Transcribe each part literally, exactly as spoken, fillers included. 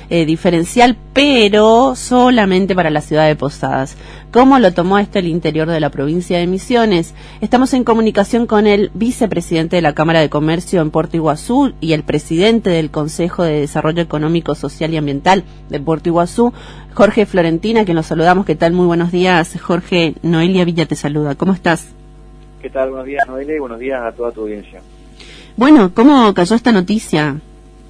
eh, diferencial, pero solamente para la ciudad de Posadas. ¿Cómo lo tomó esto el interior de la provincia de Misiones? Estamos en comunicación con el vicepresidente de la Cámara de Comercio en Puerto Iguazú y el presidente del Consejo de Desarrollo Económico, Social y Ambiental de Puerto Iguazú, Jorge Florentina, que nos saludamos. ¿Qué tal? Muy buenos días, Jorge. Noelia Villa te saluda. ¿Cómo estás? ¿Qué tal? Buenos días, Noelia, y buenos días a toda tu audiencia. Bueno, ¿cómo cayó esta noticia?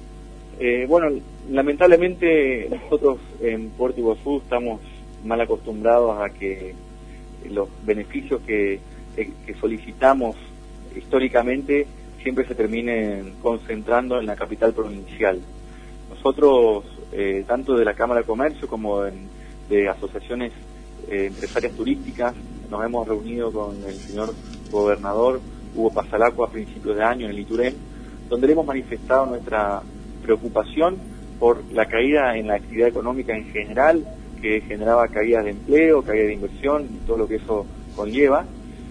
Eh, bueno, lamentablemente nosotros en Puerto Iguazú estamos mal acostumbrados a que los beneficios que, que solicitamos históricamente siempre se terminen concentrando en la capital provincial. Nosotros, eh, tanto de la Cámara de Comercio como en, de asociaciones eh, empresarias turísticas, nos hemos reunido con el señor gobernador Hugo Pasalacqua a principios de año en el Iturén, donde le hemos manifestado nuestra preocupación por la caída en la actividad económica en general, que generaba caídas de empleo, caída de inversión y todo lo que eso conlleva,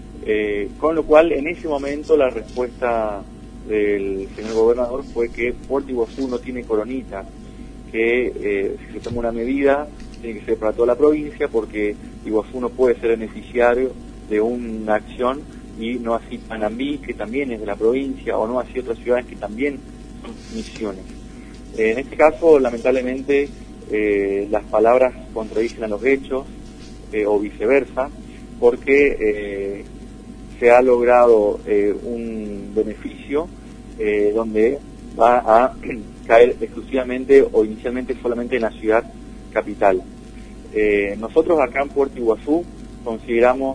eh, con lo cual en ese momento la respuesta del señor gobernador fue que Puerto Iguazú no tiene coronita, que eh, si se toma una medida tiene que ser para toda la provincia, porque Iguazú no puede ser beneficiario de una acción y no así Panambí, que también es de la provincia, o no así otras ciudades que también son Misiones. Eh, en este caso, lamentablemente, eh, las palabras contradicen a los hechos, eh, o viceversa, porque eh, se ha logrado eh, un beneficio eh, donde va a caer exclusivamente o inicialmente solamente en la ciudad capital. Eh, nosotros acá en Puerto Iguazú consideramos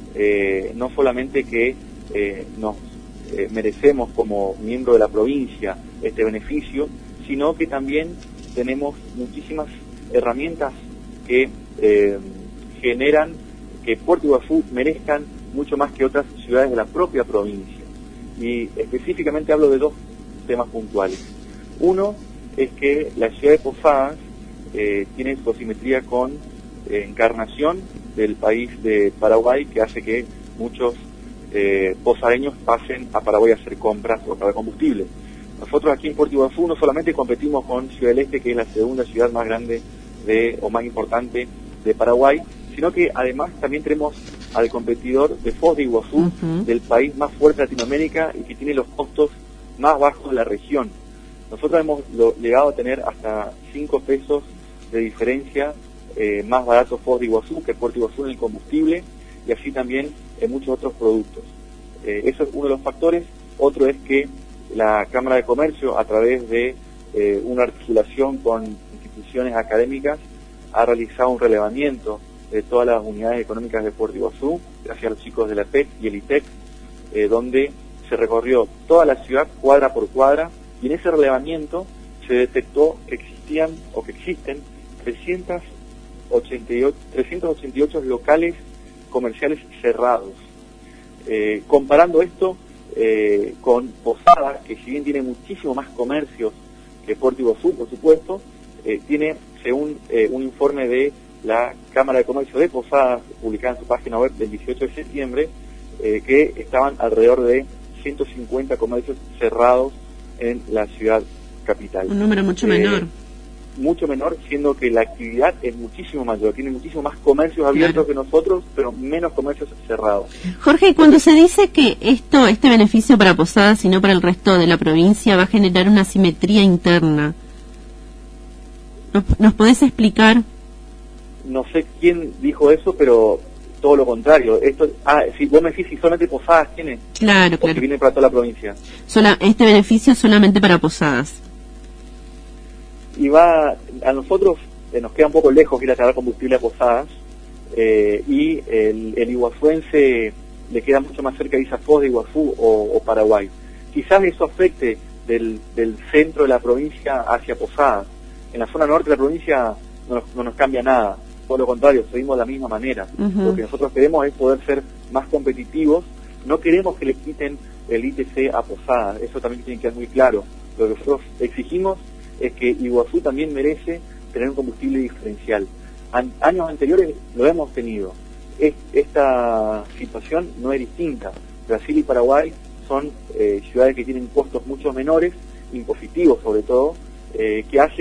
eh, no solamente que eh, nos eh, merecemos como miembro de la provincia este beneficio, sino que también tenemos muchísimas herramientas que eh, generan que Puerto Iguazú merezcan mucho más que otras ciudades de la propia provincia. Y específicamente hablo de dos temas puntuales. Uno es que la ciudad de Posadas eh, tiene su asimetría con eh, Encarnación del país de Paraguay, que hace que muchos eh, posadeños pasen a Paraguay a hacer compras o para combustible. Nosotros aquí en Puerto Iguazú no solamente competimos con Ciudad del Este, que es la segunda ciudad más grande de, o más importante de Paraguay, sino que además también tenemos al competidor de Foz de Iguazú, uh-huh. del país más fuerte de Latinoamérica y que tiene los costos más bajos de la región. Nosotros hemos lo, llegado a tener hasta cinco pesos de diferencia eh, más barato Foz de Iguazú que Puerto Iguazú en el combustible, y así también en muchos otros productos. Eh, eso es uno de los factores. Otro es que la Cámara de Comercio, a través de eh, una articulación con instituciones académicas, ha realizado un relevamiento de todas las unidades económicas de Puerto Iguazú, gracias a los chicos de la P E C y el I T E C, eh, donde se recorrió toda la ciudad cuadra por cuadra, y en ese relevamiento se detectó que existían o que existen trescientos ochenta y ocho locales comerciales cerrados. Eh, comparando esto eh, con Posadas, que si bien tiene muchísimo más comercios que Puerto Iguazú, por supuesto, eh, tiene, según eh, un informe de la Cámara de Comercio de Posadas, publicada en su página web del dieciocho de septiembre, eh, que estaban alrededor de ciento cincuenta comercios cerrados en la ciudad capital. Un número mucho eh, menor. Mucho menor, siendo que la actividad es muchísimo mayor, tiene muchísimo más comercios abiertos, claro, que nosotros, pero menos comercios cerrados. Jorge, cuando se dice que esto, este beneficio para Posadas y no para el resto de la provincia va a generar una asimetría interna, ¿nos, nos podés explicar? No sé quién dijo eso, pero todo lo contrario. Esto, ah, si vos me decís si solamente Posadas tiene, claro, porque claro, viene para toda la provincia. Sola, este beneficio es solamente para Posadas. Y va, a nosotros eh, nos queda un poco lejos ir a cargar combustible a Posadas, eh, y el, el iguazuense le queda mucho más cerca de esa Foz de Iguazú o, o Paraguay. Quizás eso afecte del, del centro de la provincia hacia Posadas. En la zona norte de la provincia no nos, no nos cambia nada, todo lo contrario, seguimos de la misma manera. Uh-huh. Lo que nosotros queremos es poder ser más competitivos, no queremos que le quiten el I T C a Posadas, eso también tiene que quedar muy claro. Lo que nosotros exigimos es que Iguazú también merece tener un combustible diferencial. An- años anteriores lo hemos tenido. Es, esta situación no es distinta. Brasil y Paraguay son eh, ciudades que tienen costos mucho menores, impositivos sobre todo, eh, que hacen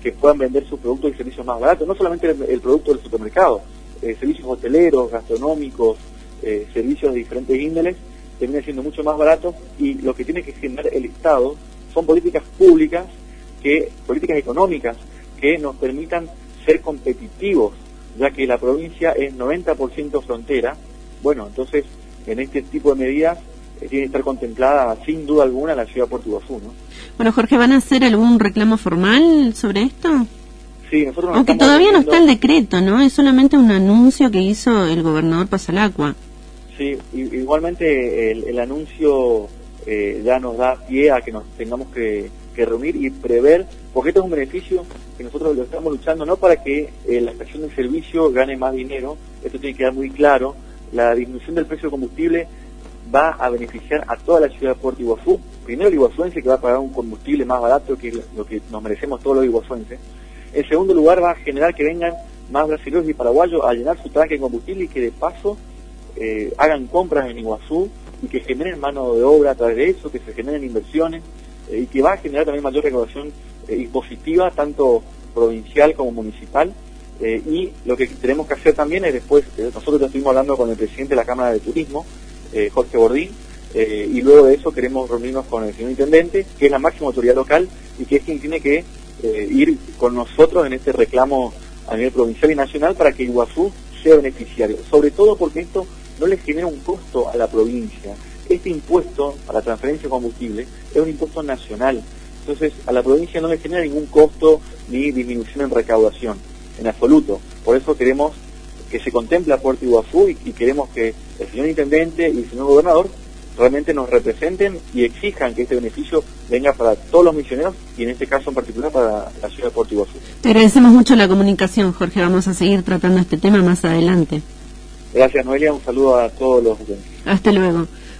que puedan vender sus productos y servicios más baratos, no solamente el, el producto del supermercado, eh, servicios hoteleros, gastronómicos, eh, servicios de diferentes índoles, termina siendo mucho más barato, y lo que tiene que generar el Estado son políticas públicas, que políticas económicas, que nos permitan ser competitivos, ya que la provincia es noventa por ciento frontera. Bueno, entonces, en este tipo de medidas eh, tiene que estar contemplada, sin duda alguna, la ciudad de Puerto Iguazú, ¿no? Bueno, Jorge, ¿van a hacer algún reclamo formal sobre esto? Sí, nosotros Aunque todavía viendo... no está el decreto, ¿no? Es solamente un anuncio que hizo el gobernador Pasalacqua. Sí, igualmente el, el anuncio eh, ya nos da pie a que nos tengamos que, que reunir y prever, porque esto es un beneficio que nosotros lo estamos luchando, no para que eh, la estación de servicio gane más dinero, esto tiene que quedar muy claro. La disminución del precio del combustible va a beneficiar a toda la ciudad de Puerto Iguazú. Primero el iguazuense, que va a pagar un combustible más barato, que es lo que nos merecemos todos los iguazuenses. En segundo lugar, va a generar que vengan más brasileños y paraguayos a llenar su tanque de combustible y que de paso eh, hagan compras en Iguazú y que generen mano de obra a través de eso, que se generen inversiones eh, y que va a generar también mayor recaudación eh, impositiva, tanto provincial como municipal. Eh, y lo que tenemos que hacer también es después, eh, nosotros ya estuvimos hablando con el presidente de la Cámara de Turismo, eh, Jorge Bordín, eh, y luego de eso queremos reunirnos con el señor intendente, que es la máxima autoridad local y que es quien tiene que eh, ir con nosotros en este reclamo a nivel provincial y nacional para que Iguazú sea beneficiario, sobre todo porque esto no le genera un costo a la provincia. Este impuesto a la transferencia de combustible es un impuesto nacional, entonces a la provincia no le genera ningún costo ni disminución en recaudación, en absoluto. Por eso queremos que se contemple a Puerto Iguazú y, y queremos que el señor intendente y el señor gobernador realmente nos representen y exijan que este beneficio venga para todos los misioneros y en este caso en particular para la ciudad de Puerto Iguazú. Te agradecemos mucho la comunicación, Jorge. Vamos a seguir tratando este tema más adelante. Gracias, Noelia. Un saludo a todos los oyentes. Hasta luego.